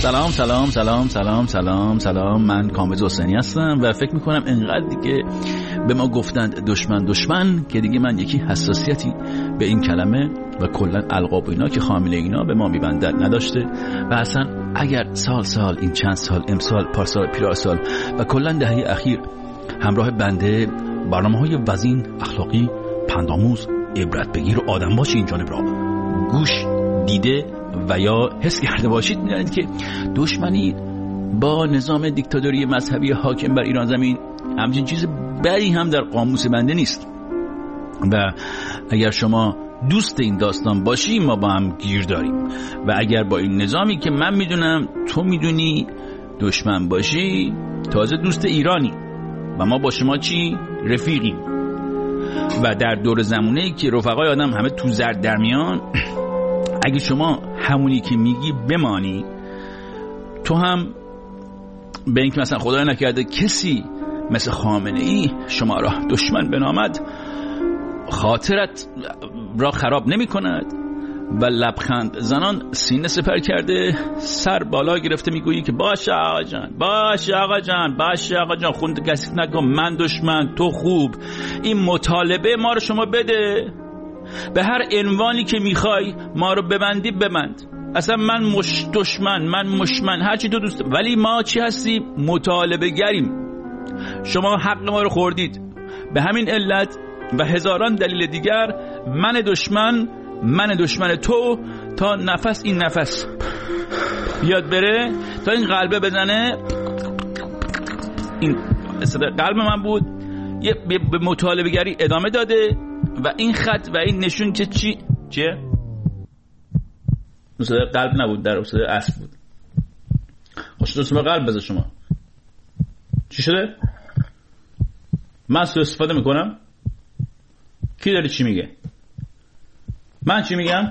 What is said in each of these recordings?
سلام سلام سلام سلام سلام سلام، من کامبیز حسینی هستم و فکر میکنم انقدر دیگه به ما گفتند دشمن که دیگه من یکی حساسیتی به این کلمه و کلا القاب و اینا که خامل اینا به ما میبندد نداشته و اصلا اگر سال این چند سال امسال پارسال پیراسال و کلا دهه اخیر همراه بنده برنامه‌های وزین اخلاقی پندآموز عبرت بگیر و آدم باشی این جانب را گوش دیده و یا حس کرده باشید، می‌دانید که دشمنی با نظام دیکتاتوری مذهبی حاکم بر ایران زمین همچین چیز بدی هم در قاموس بنده نیست و اگر شما دوست این داستان باشی ما با هم گیر داریم و اگر با این نظامی که من میدونم تو میدونی دشمن باشی تازه دوست ایرانی و ما با شما چی؟ رفیقیم و در دور زمونه‌ای که رفقای آدم همه تو زرد در میان، اگه شما همونی که میگی بمانی، تو هم به اینکه مثلا خدای نکرده کسی مثل خامنه‌ای شما را دشمن بنامد خاطرت را خراب نمی کند و لبخند زنان سینه سپر کرده سر بالا گرفته میگویی که باشه آقا جان، باشه آقا جان، باشه آقا جان، خوند کسی نکن، من دشمن تو خوب، این مطالبه ما رو شما بده، به هر عنوانی که میخوای ما رو ببندی ببند، اصلا من دشمن، من مشمن، هرچی تو دوست، ولی ما چی هستیم؟ مطالبه گریم. شما حق ما رو خوردید، به همین علت و هزاران دلیل دیگر من دشمن تو تا نفس این نفس بیاد بره، تا این قلبه بزنه، این قلب من بود، به مطالبه گری ادامه داده و این خط و این نشون چیه؟ مثلا قلب نبود، در اصل اسب بود. خوش دوست ما قلب بذار شما چی شده؟ من سو استفاده میکنم؟ کی داره چی میگه؟ من چی میگم؟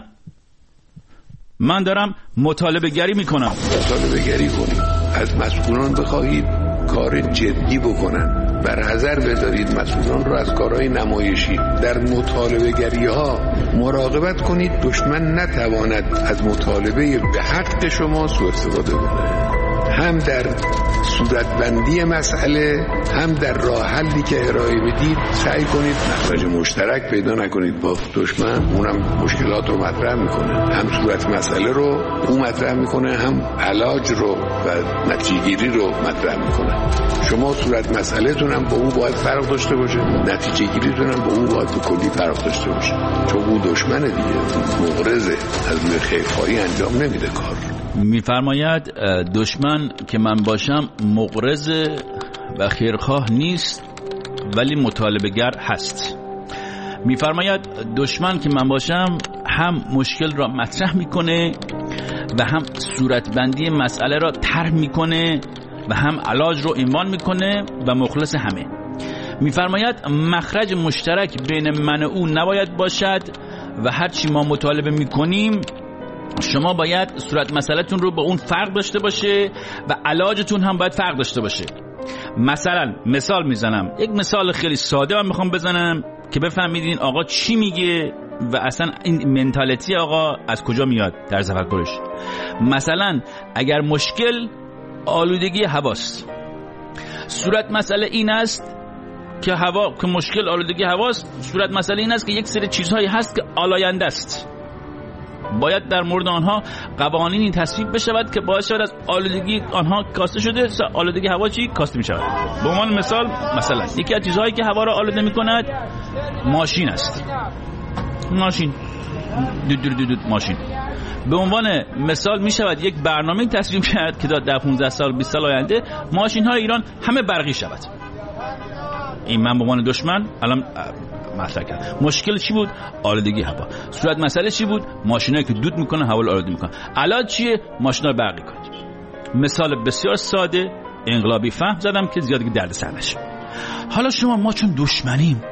من دارم مطالبه گری میکنم. مطالبه گری کنید، از مسئولان بخواهید کار جدی بکنن، برحذر بدارید مسئولان رو از کارهای نمایشی. در مطالبه گری ها مراقبت کنید دشمن نتواند از مطالبه به حق شما سوء استفاده کنه، هم در صورتبندی مسئله هم در راه حلی که ارائه بدید سعی کنید مخرج مشترک پیدا نکنید با دشمن. اونم مشکلات رو مطرح میکنه، هم صورت مسئله رو اون مطرح میکنه، هم علاج رو و نتیجه گیری رو مطرح میکنه. شما صورت مسئله تون هم با اون باید فرق داشته باشه، نتیجه گیری تون هم با اون باید به کلی فرق داشته باشه، چون اون دشمن دیگه مغرضه، از روی خیرخواهی انجام نمیده کار. میفرماید دشمن که من باشم مغرض و خیرخواه نیست ولی مطالبه گر هست. میفرماید دشمن که من باشم هم مشکل را مطرح میکنه و هم صورتبندی مسئله را طرح میکنه و هم علاج رو عنوان میکنه و مخلص همه. میفرماید مخرج مشترک بین من و او نباید باشد و هرچی ما مطالبه میکنیم شما باید صورت مسئله‌تون رو با اون فرق داشته باشه و علاجتون هم باید فرق داشته باشه. مثلا مثال میزنم، یک مثال خیلی ساده من میخوام بزنم که بفهمید این آقا چی میگه و اصلا این منتالیتی آقا از کجا میاد در تفکرش. مثلا اگر مشکل آلودگی هواست، صورت مسئله این است که مشکل آلودگی هواست، صورت مسئله این است که یک سری چیزهایی هست که آلاینده است، باید در مورد آنها قوانینی تصویب بشود که باعث شود از آلودگی آنها کاسته شده آلودگی هوا چی کاسته می شود. به عنوان مثلا یکی از چیزهایی که هوا را آلوده می کند ماشین است. ماشین ماشین. به عنوان مثال می شود یک برنامه تصویب کرد که در 15 سال 20 سال آینده ماشین های ایران همه برقی شود. این من به عنوان دشمن الان مطرح کرد. مشکل چی بود؟ آلودگی هوا. صورت مسئله چی بود؟ ماشینایی که دود میکنن هوا رو آلوده میکنن. علاج چیه؟ ماشینا رو برقی کنید. مثال بسیار ساده انقلابی فهم زدم که زیاد درد سر نشه. حالا شما ما چون دشمنیم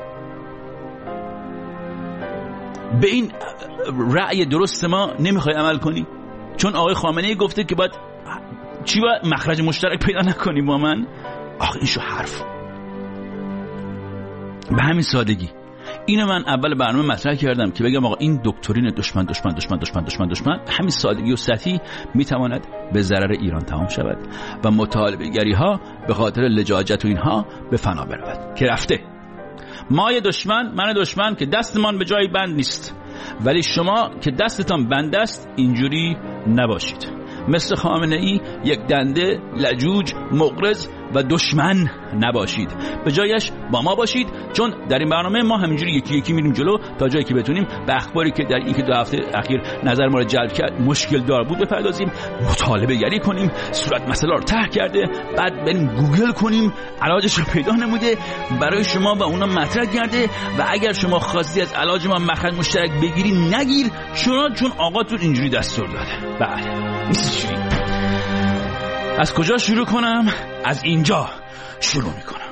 به این رأی درست ما نمیخوای عمل کنی؟ چون آقای خامنه‌ای گفته که باید مخرج مشترک پیدا نکنیم با من. آخه این شو حرف. به همین سادگی اینو من اول برنامه مطرح کردم که بگم آقا این دکترین دشمن دشمن دشمن دشمن دشمن دشمن همین سادگی و سطحی میتواند به ضرر ایران تمام شود و مطالبه گری ها به خاطر لجاجت و اینها به فنا برود که رفته. ما دشمن، من دشمن که دستمان به جای بند نیست، ولی شما که دستتان بند است اینجوری نباشید. مثل خامنه ای یک دنده لجوج مغرض و دشمن نباشید، به جایش با ما باشید، چون در این برنامه ما همینجوری یکی یکی میریم جلو تا جایی که بتونیم به اخباری که در این که 2 هفته اخیر نظر ما رو جلب کرد مشکل دار بود بپردازیم، مطالبه گری کنیم، صورت مسئله رو طرح کرده، بعد بریم گوگل کنیم علاجش رو پیدا نموده برای شما و اونا مطرح کرده و اگر شما خواستی از علاج ما مخرج مشترک بگیری نگیر، چون آقاتون اینجوری دستور داده. بله از کجا شروع کنم؟ از اینجا شروع میکنم.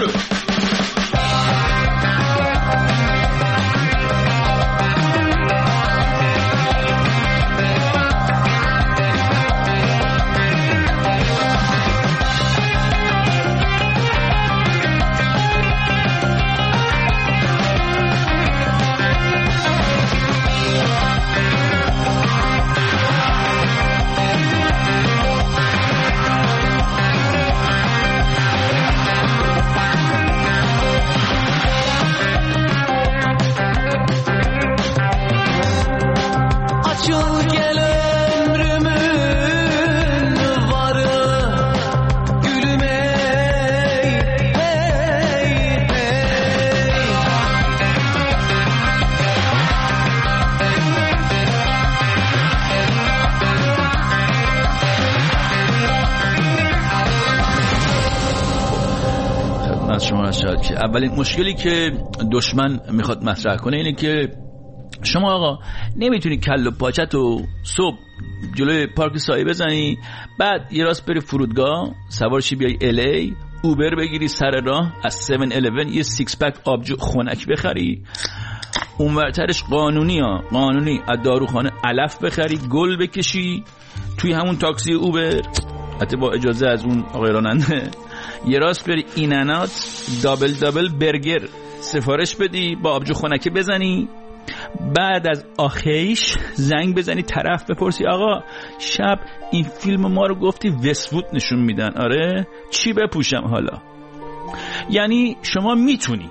که اولین مشکلی که دشمن میخواد مطرح کنه اینه که شما آقا نمیتونی کل و پاچتو صبح جلوی پارک سایه بزنی، بعد یه راست بری فرودگاه سوارشی بیای الی، اوبر بگیری سر راه از 7-11 یه 6 پک آبجو خنک بخری، اونورترش قانونی از داروخانه علف بخری، گل بکشی توی همون تاکسی اوبر حتی با اجازه از اون آقای راننده، یه راست بری اینانات دابل برگر سفارش بدی با آبجو خنکه بزنی، بعد از آخیش زنگ بزنی طرف بپرسی آقا شب این فیلم ما رو گفتی وست‌وود نشون میدن، آره چی بپوشم حالا؟ یعنی شما میتونی،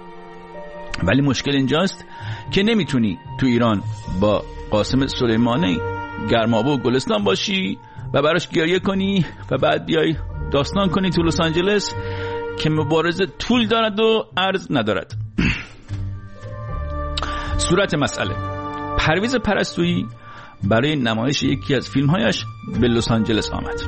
ولی مشکل اینجاست که نمیتونی تو ایران با قاسم سلیمانی گرمابه و گلستان باشی و براش گریه کنی و بعد بیای داستان کنی تو لس آنجلس که مبارزه طول دارد و عرض ندارد. صورت مسئله، پرویز پرستویی برای نمایش یکی از فیلمهایش به لس آنجلس آمد.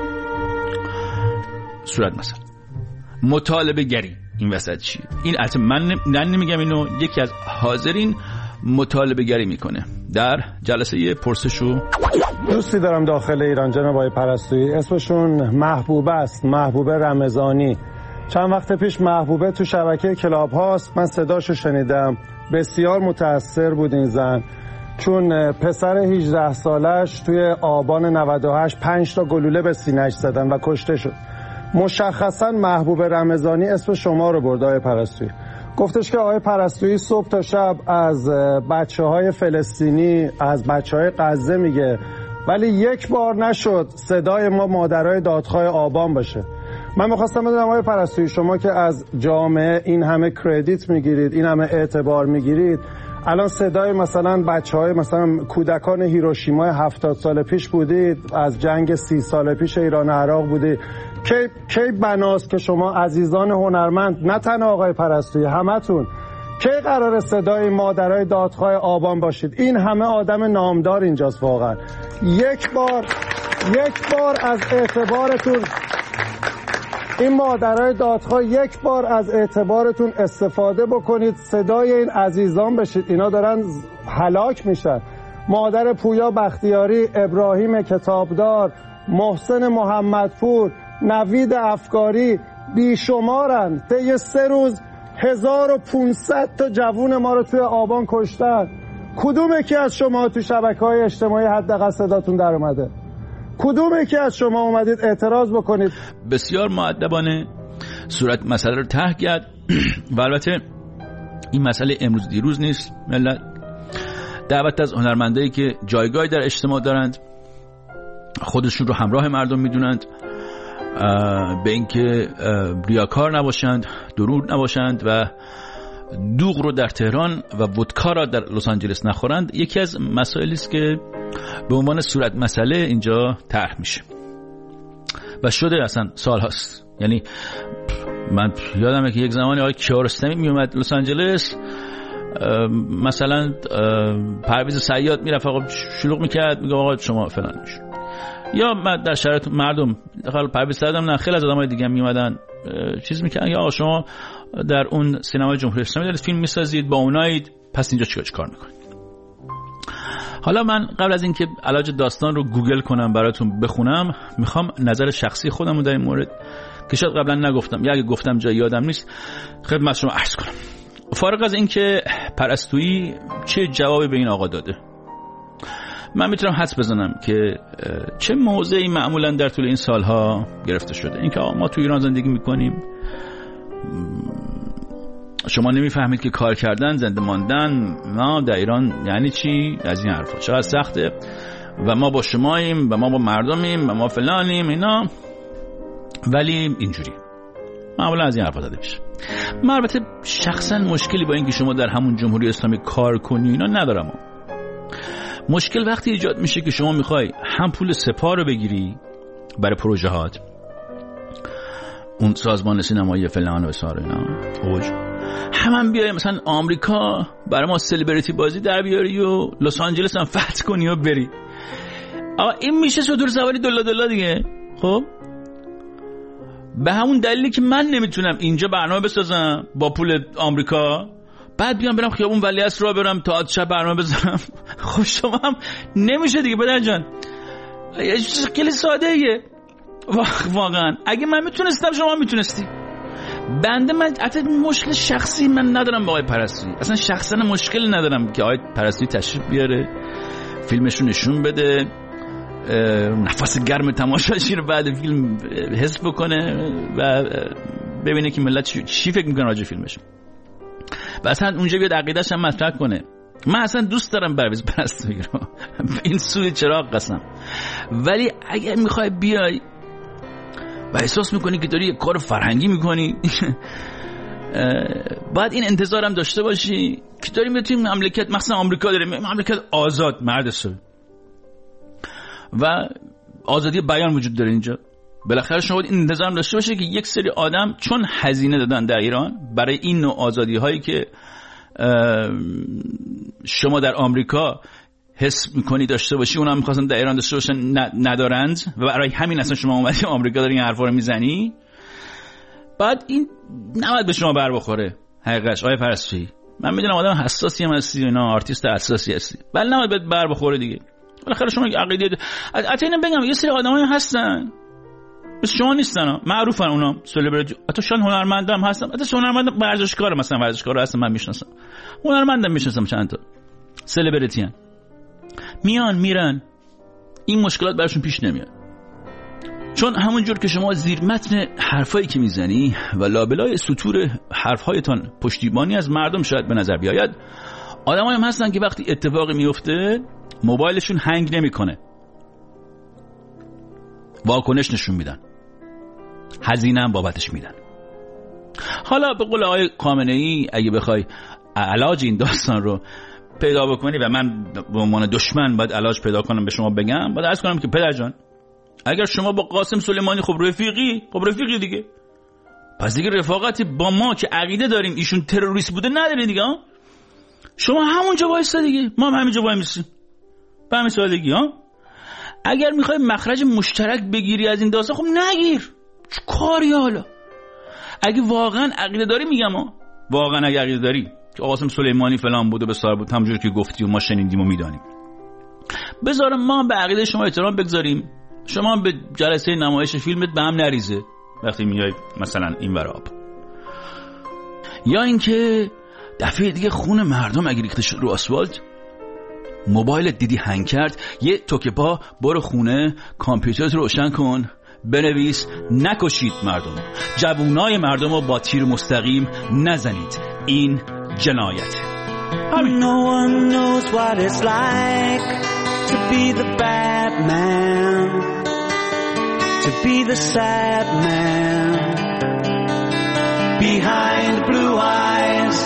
صورت مسئله، مطالبه گری این وسط چیه؟ این حتی من نمیگم، اینو یکی از حاضرین مطالبه گری میکنه در جلسه پرسش و دوستی دارم داخل ایران جناب آقای پرستویی، اسمشون محبوبه است، محبوبه رمضانی. چند وقت پیش محبوبه تو شبکه کلاب هاست، من صداشو شنیدم، بسیار متاثر بود این زن، چون پسر 18 سالش توی آبان 98 5 تا گلوله به سینه‌اش زدن و کشته شد. مشخصا محبوبه رمضانی اسم شما رو برد آقای پرستویی، گفتش که آقای پرستویی صبح تا شب از بچه‌های فلسطینی، از بچه‌های غزه میگه، ولی یک بار نشد صدای ما مادرای دادخواه آبان باشه. من می‌خواستم بدونم آقای پرستویی، شما که از جامعه این همه کردیت میگیرید، این همه اعتبار میگیرید، الان صدای مثلا بچه‌های مثلا کودکان هیروشیما 70 سال پیش بودید، از جنگ 30 سال پیش ایران و عراق بودید، کی بناست که شما عزیزان هنرمند، نه تنها آقای پرستویی همتون، کی قرار صدای مادرای دادخواه آبان باشید؟ این همه آدم نامدار اینجاست، واقعا یک بار از اعتبارتون، این مادرای دادخواه یک بار از اعتبارتون استفاده بکنید، صدای این عزیزان بشید، اینا دارن هلاک میشن. مادر پویا بختیاری، ابراهیم کتابدار، محسن محمدپور، نوید افکاری، بیشمارن. طی 3 روز 1500 تا جوون ما رو توی آبان کشتن. کدوم یکی از شما تو شبکه‌های اجتماعی حداقل صداتون در اومده؟ کدوم یکی از شما اومدید اعتراض بکنید؟ بسیار مؤدبانه صورت مسئله رو طرح کرد و البته این مسئله امروز دیروز نیست. ملت دعوت از هنرمندایی که جایگاهی در اجتماع دارند، خودشون رو همراه مردم میدونند، به اینکه ریاکار نباشند، دروغ نباشند و دوغ رو در تهران و ودکا را در لس آنجلس نخورند، یکی از مسائلی است که به عنوان صورت مسئله اینجا طرح میشه و شده اصلا سال هاست. یعنی من یادمه که یک زمانی آقای کیارستمی میومد لس آنجلس، مثلا پرویز صیاد میرفت آقا شلوغ میکرد، میگه آقا شما فلان میشه، یا در شرایط مردم داخل پرویز صیاد هم نه خیلی از آدمای دیگه میومدن چیز میکردن، یا آقا شما در اون سینمای جمهوری اسلامی دارید فیلم میسازید، با اونایید، پس اینجا چیکار میکنید؟ حالا من قبل از اینکه علاج داستان رو گوگل کنم براتون بخونم، میخوام نظر شخصی خودم رو در این مورد که شاید قبلا نگفتم یا اگه گفتم جای یادم نیست خدمت شما عرض کنم. فارغ از اینکه پرستویی چه جوابی به این آقا داده، من میتونم حدس بزنم که چه موضعی معمولا در طول این سالها گرفته شده. اینکه ما تو ایران زندگی میکنیم، شما نمیفهمید که کار کردن، زنده ماندن ما در ایران یعنی چی، از این حرفا چقدر سخته و ما با شماییم و ما با مردمیم و ما فلانیم اینا، ولی اینجوری معمولا از این حرفا زده میشه. من البته شخصا مشکلی با اینکه شما در همون جمهوری اسلامی کار کنی اینا ندارم. مشکل وقتی ایجاد میشه که شما میخوای هم پول سپاه رو بگیری برای پروژه هات، اون سازمان سینمایی فلان و بسار اینا اوج، هم بیای مثلا آمریکا برای ما سلبریتی بازی در بیاری و لس آنجلس هم فتح کنی و بری. آقا این میشه صدور سواری دلا دیگه. خب به همون دلیلی که من نمیتونم اینجا برنامه بسازم با پول آمریکا، بعد بیام برم خیابون ولیعصر را برم تا شب برنامه بذارم، خب شما هم نمیشه دیگه بدر جان. یه چیز خیلی ساده ایه واقعا. اگه من میتونستم شما میتونستی. بنده من حتی مشکل شخصی من ندارم با آقای پرستویی، اصلا شخصا مشکل ندارم که آقای پرستویی تشریف بیاره فیلمشو نشون بده، نفس گرم تماشاچی رو بعد فیلم حس بکنه و ببینه که ملت چی فکر میکنه راجع فیلمش و اصلا اونجا بیاد عقیده‌اش هم مطرح کنه. من اصلا دوست دارم پرویز پرستویی رو به این سوی چراغ قسم، ولی اگر میخوای بیای و احساس میکنی که داری یه کار فرهنگی میکنی باید این انتظارم داشته باشی که داریم میتونیم مملکت، مثلا آمریکا داریم مملکت آزاد مرد سوی و آزادی بیان وجود داره اینجا، بالاخره شما باید این انتظارم داشته باشه که یک سری آدم چون هزینه دادن در ایران برای این نوع آزادی هایی که شما در آمریکا حس میکنی داشته باشی، اونا هم میخواستن در ایران داشته باشن ندارند و برای همین اصلا شما اومدی آمریکا داری این حرفا رو میزنی، بعد این نباید به شما بر بخوره. حقیقتش آقای پرستویی من میدونم آدم حساسی هم هستی، اینا آرتیست حساسی هستی، ولی نباید بهت بر بخوره دیگه. بالاخره شما عقیده حتی اینم بگم یه سری آدمایی هستن بس شما نیستن، معروفن اونا سلبریتی، حتی شان هنرمندام هستن، حتی هنرمند ورزشکار، مثلا ورزشکارا هستن من میشناسم، هنرمندام میشناسم چند تا سلبریتی ان، میان میرن، این مشکلات براشون پیش نمیاد، چون همونجور که شما زیر متن حرفایی که میزنی و لابلای سطور حرفهایتان پشتیبانی از مردم شاید به نظر بیاید، آدمایی هم هستن که وقتی اتفاقی میفته موبایلشون هنگ نمیکنه، واکنش نشون میدن، هزینه هم بابتش میدن. حالا به قول آقای خامنه‌ای اگه بخوای علاج این داستان رو پیدا بکنی و من به عنوان دشمن باید علاج پیدا کنم به شما بگم، باید عرض کنم که پدر جان اگر شما با قاسم سلیمانی خب رفیقی دیگه، پس دیگه رفاقتی با ما که عقیده داریم ایشون تروریست بوده نداره دیگه. شما همونجا وایسا دیگه، ما هم همینجا وایمیسیم به همین سادگی ها. اگر میخوای مخرج مشترک بگیری از این داستان خب نگیر، چه کاری حالا. اگه واقعا عقیده داری، میگم واقعا اگه عقیده داری که قاسم سلیمانی فلان بوده بسار بود همونجوری که گفتی و ما شنیدیم و میدانیم، بذار ما به عقیده شما احترام بگذاریم، شما به جلسه نمایش فیلمت به هم نریزه وقتی میای مثلا این وراب، یا اینکه دفعه دیگه خون مردم اگه ریخته شد رو آسفالت، موبایلت دیدی هنگ کرد، یه توکه پا برو خونه، کامپیوترت رو روشن کن، بنویس نکشید مردم، جوونای مردم رو با تیر مستقیم نزنید، این جنایته. No one knows what it's like to be the bad man, to be the sad man behind blue eyes.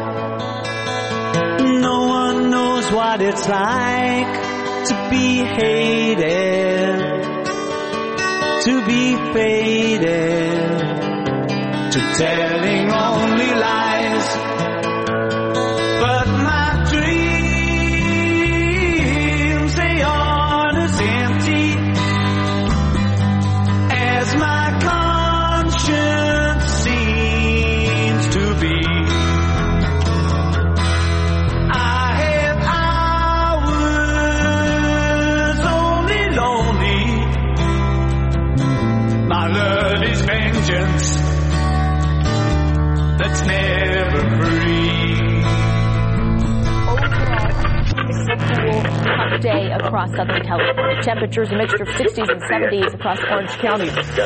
No one knows what it's like to be hated, to be faded, to telling only lies. But my dreams, they aren't as empty as my conscience seems to be. I have hours only lonely. My love is vengeance that's never free. Hot day across Southern California. Temperatures a mixture of 60s and 70s across Orange County.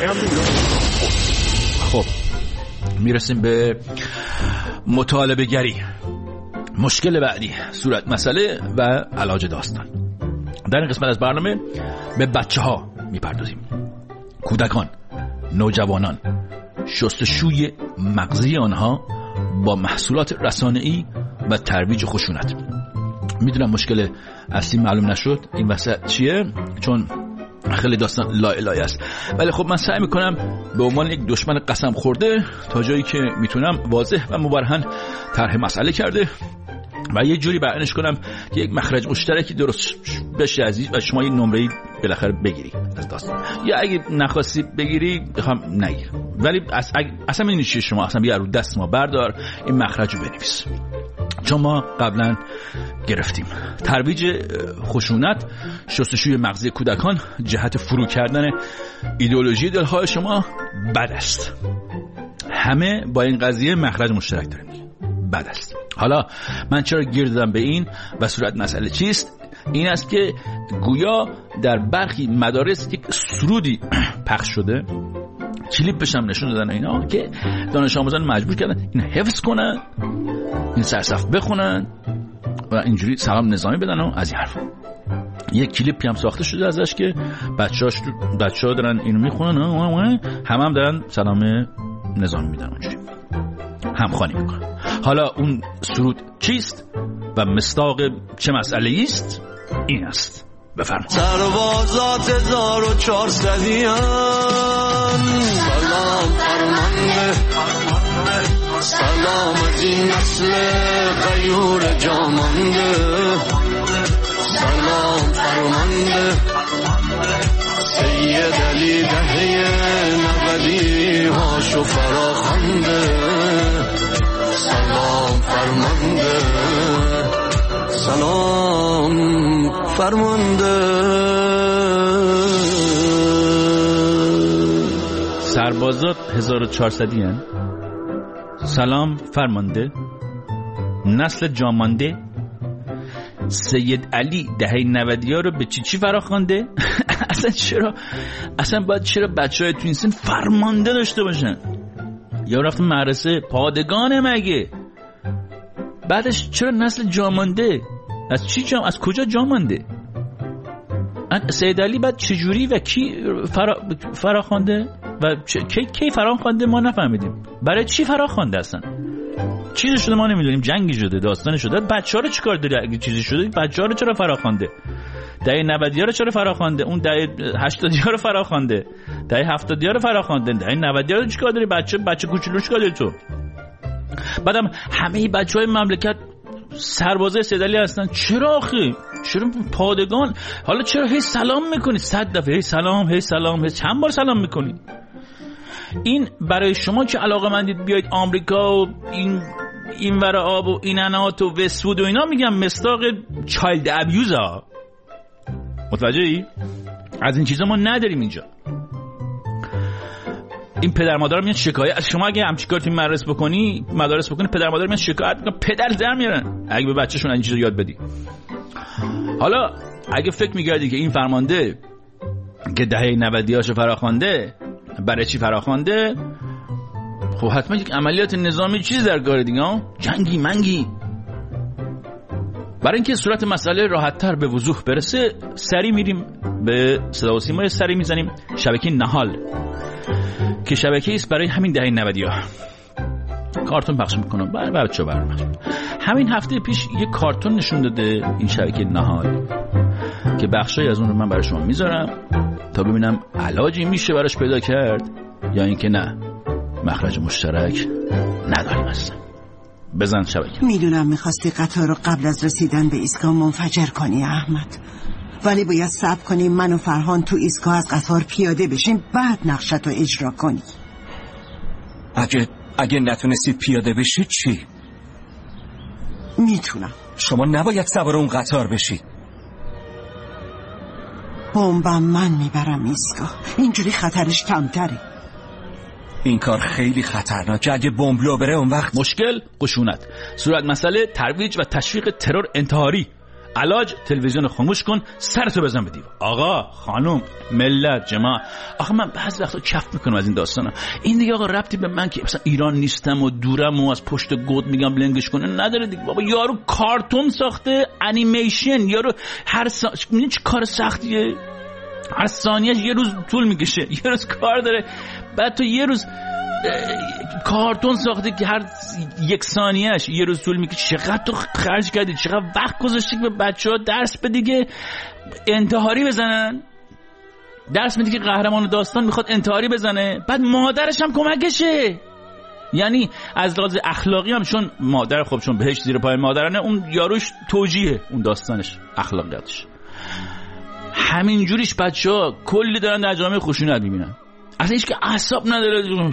خب میرسیم به مطالبه گری. مشکل بعدی، صورت مسئله و علاج داستان. در این قسمت از برنامه به بچه ها میپردازیم. کودکان، نوجوانان، شستشوی مغزی آنها با محصولات رسانه‌ای و ترویج خشونت. میدونم مشکل اصلی معلوم نشد این وسط چیه، چون خیلی داستان لایه است، ولی خب من سعی میکنم به عنوان یک دشمن قسم خورده تا جایی که میتونم واضح و مبرهن طرح مسئله کرده و یه جوری بیانش کنم که یک مخرج مشترکی درست بشه عزیز و شما یه نمره‌ای بالاخره بگیری از داستان، یا اگه نخواستی بگیری بخوام نگیر، ولی اصلا این چیه، شما اصلا بیا رو دست ما بردار این مخرج رو بنویس، چون ما قبلا گرفتیم. ترویج خشونت، شستشوی مغزی کودکان جهت فرو کردن ایدئولوژی دلهای شما بد است. همه با این قضیه مخرج مشترک داریم، بد است. حالا من چرا گیر دادم به این و صورت مسئله چیست؟ این است که گویا در برخی مدارس یک سرودی پخش شده، کلیپش هم نشون دادن اینا که دانش آموزان مجبور کردن این حفظ کنن، این سرصف بخونن و اینجوری سلام نظامی بدن و از این حرف. یک کلیپی هم ساخته شده ازش که بچه‌ها دارن اینو میخونن، هم دارن سلام نظامی میدن، اونجوری همخوانی میکنن. حالا اون سرود چیست و مصداق چه مسئله‌ای است؟ این است. بفرمایید. سربازات 1400 سلام فرمانده، سلام از این نسل غیور جامانده، سلام فرمانده سید علی دهه 90 هاشو فراخوانده، سلام فرمانده، سلام فرمانده. سربازات 1400 هن. سلام فرمانده، نسل جامانده، سید علی دهه 90 رو به چی فراخوانده؟ اصلا باید چرا بچهای تو این سن فرمانده داشته باشن؟ یا رفتن مدرسه پادگانه مگه؟ بعدش چرا نسل جامانده؟ از کجا جامانده؟ سید علی بعد چجوری و کی فراخوانده و کی فراخوانده ما نفهمیدیم. برای چی فراخوانده اصلا؟ چیزی شده ما نمیدونیم، جنگی شده، داستانی شده. بچه‌ها رو چیکار داره اگه چیزی شده؟ بچه‌ها رو چرا فراخوانده؟ دهه 90 رو چرا فراخوانده؟ اون دهه 80 رو فراخوانده، دهه 70 رو فراخوانده، دهه 90 رو چیکار داری؟ بچه کوچولو چیکار داری تو؟ بعدم همه بچهای مملکت سربازای سیدعلی هستن. چرا آخه؟ چرا پادگان؟ حالا چرا هی سلام میکنی؟ 100 دفعه هی سلام، هی سلام، هی چند بار سلام میکنی؟ این برای شما که علاقه‌مندید بیاید آمریکا و این ور آب و این انات و وست‌وود و اینا، میگم مصداق چایلد ابیوز ها. متوجهی؟ از این چیزا ما نداریم اینجا. این پدر مادر میاد شکایت از شما، اگه همچین کاری تو مدارس بکنی پدر مادر میاد شکایت میکنن، پدر در میارن اگه به بچه‌شون این چیزا یاد بدی. حالا اگه فکر می‌کردی که این فرمانده که دهه 90 هاشو فراخوانده، برای چی فراخوانده؟ خب حتما یک عملیات نظامی چیز در کار دیگه ها، جنگی منگی. برای اینکه صورت مسئله راحت‌تر به وضوح برسه سری میریم به صدا و سیما، سری میزنیم شبکه نهال که شبکه‌ای است برای همین دهه 90ها. کارتون پخش میکنم برای بچه‌ها برنامه. همین هفته پیش یه کارتون نشون داده این شبکه نهال که بخشای از اون رو من برای شما میذارم تا ببینم علاجی میشه براش پیدا کرد یا اینکه نه مخرج مشترک نداریم اصلا. بزن شبکه. میدونم میخواستی قطار رو قبل از رسیدن به ایستگاه منفجر کنی احمد، ولی باید صبر کنیم من و فرهان تو ایستگاه از قطار پیاده بشیم بعد نقشت رو اجرا کنی. اگه نتونستید پیاده بشید چی؟ میتونم. شما نباید سوار اون قطار بشید. بمبم من میبرم ایستگاه، اینجوری خطرش کمتره. این کار خیلی خطرناکه، اگه بمب لو بره اون وقت مشکل خشونت، صورت مسئله ترویج و تشویق ترور انتحاری. علاج تلویزیون خاموش کن، سرتو بزن به دیوار. آقا خانم ملت جماعت، آخه من بعضی وقتا کف میکنم از این داستانا. این دیگه آقا ربطی به من که مثلا ایران نیستم و دورم و از پشت گود میگم لنگش کنه نداره دیگه. بابا یارو کارتون ساخته، انیمیشن، یارو هر چه کار سختیه، هر ثانیهش یه روز طول میکشه، یه روز کار داره. بعد تو یه روز کارتون ساخته که هر یک ثانیهش یه روز طول میکشه. چقدر تو خرج کردی، چقدر وقت گذاشتی به بچه‌ها درس بدی که انتحاری بزنن، درس میدی که قهرمان داستان میخواد انتحاری بزنه، بعد مادرش هم کمکشه. یعنی از لحاظ اخلاقی هم چون مادر خب چون بهش زیر پای مادرانه، اون یاروش توجیه اون داستانش، اخلاقیاتش. همین جوریش بچه‌ها کلی دارن در جامعه خشونت میبینن، اصلا هیچ که اعصاب نداره.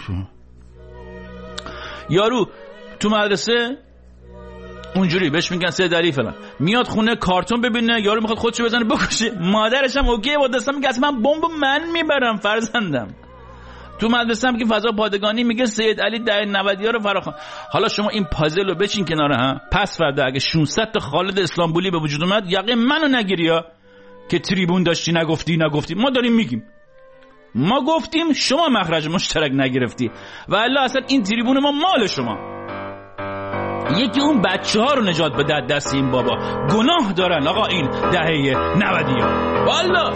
یارو تو مدرسه اونجوری بهش میگن سه دری فلان، میاد خونه کارتون ببینه، یارو میخواد خودشو بزنه بکشه، مادرش هم اوکی با دستم میگه اصلا من بمب من میبرم فرزندم. تو مدرسه هم که فضا پادگانی میگه سید علی در 90 رو فراخوان. حالا شما این پازل رو بچین کناره ها، پس فردا اگه 600 تا خالد اسلامبولی به وجود اومد یقه منو نگیری ها که تریبون داشتی نگفتی. ما داریم میگیم، ما گفتیم شما مخرج مشترک نگرفتی و الا اصلا این تریبون ما مال شما. یکی اون بچه‌ها رو نجات بده دست این بابا، گناه دارن آقا این دهه 90 والله.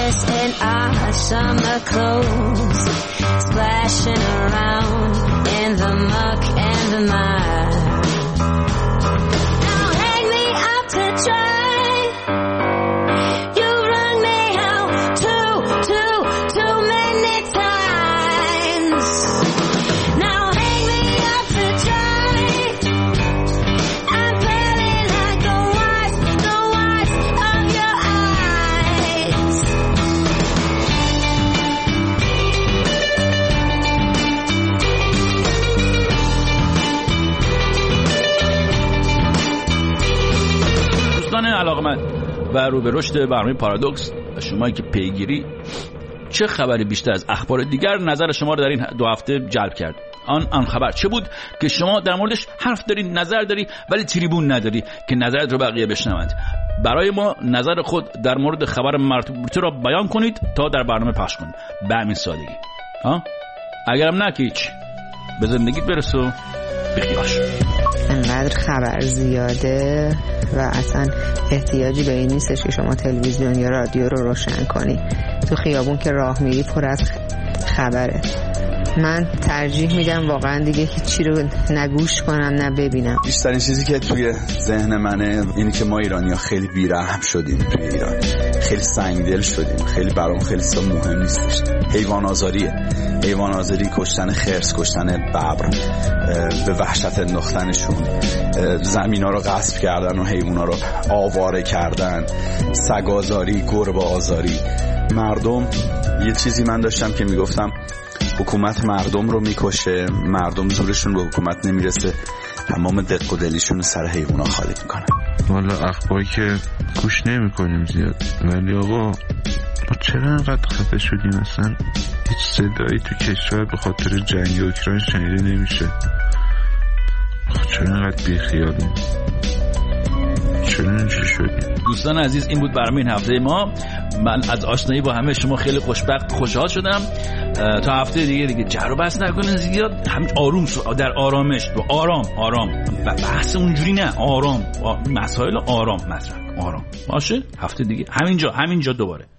علاقمند و رو به رشد برنامه پارادوکس و شمایی که پیگیری، چه خبری بیشتر از اخبار دیگر نظر شما رو در این 2 هفته جلب کرد؟ آن خبر چه بود که شما در موردش حرف داری، نظر داری، ولی تریبون نداری که نظرت رو بقیه بشنوند؟ برای ما نظر خود در مورد خبر مربوطه را بیان کنید تا در برنامه پخش کنید، به همین سادگی. اگرم نه که هیچ، به زندگیت برس و بخیاش. انقدر خبر زیاده و اصلا احتیاجی به این نیستش که شما تلویزیون یا رادیو رو روشن کنی. تو خیابون که راه میری پر از خبره. من ترجیح میدم واقعا دیگه هیچی رو نگوش کنم نه ببینم. بیشترین چیزی که توی ذهن منه اینی که ما ایرانی‌ها خیلی بی‌رحم شدیم توی ایران، خیلی سنگدل شدیم، خیلی برام خیلی مهم نیستش. حیوان آزاری، کشتن خرس، کشتن ببر، به وحشت انداختنشون، زمینا رو غصب کردن و حیونا رو آواره کردن، سگ‌آزاری، گربه آزاری. مردم، یه چیزی من داشتم که میگفتم حکومت مردم رو میکشه، مردم زورشون به حکومت نمیرسه، تمام دق و دلیشون سر حیونا خالی میکنن. والا اخباری که گوش نمیکنیم زیاد، ولی آقا ما چرا انقدر خفه شدیم؟ اصلا هیچ صدایی تو کشور به خاطر جنگ اوکراین شنیده نمیشه. چرا انقدر بیخیالیم؟ چرا اینجوری شدیم؟ دوستان عزیز این بود برنامه این هفته ما. من از آشنایی با همه شما خیلی خوشحال شدم. تا هفته دیگه جر و بحث نکنین زیاد، همین آروم در آرامش و آرام بحث اونجوری نه، آرام مسائل آرام مطرح آرام باشه. هفته دیگه همینجا دوباره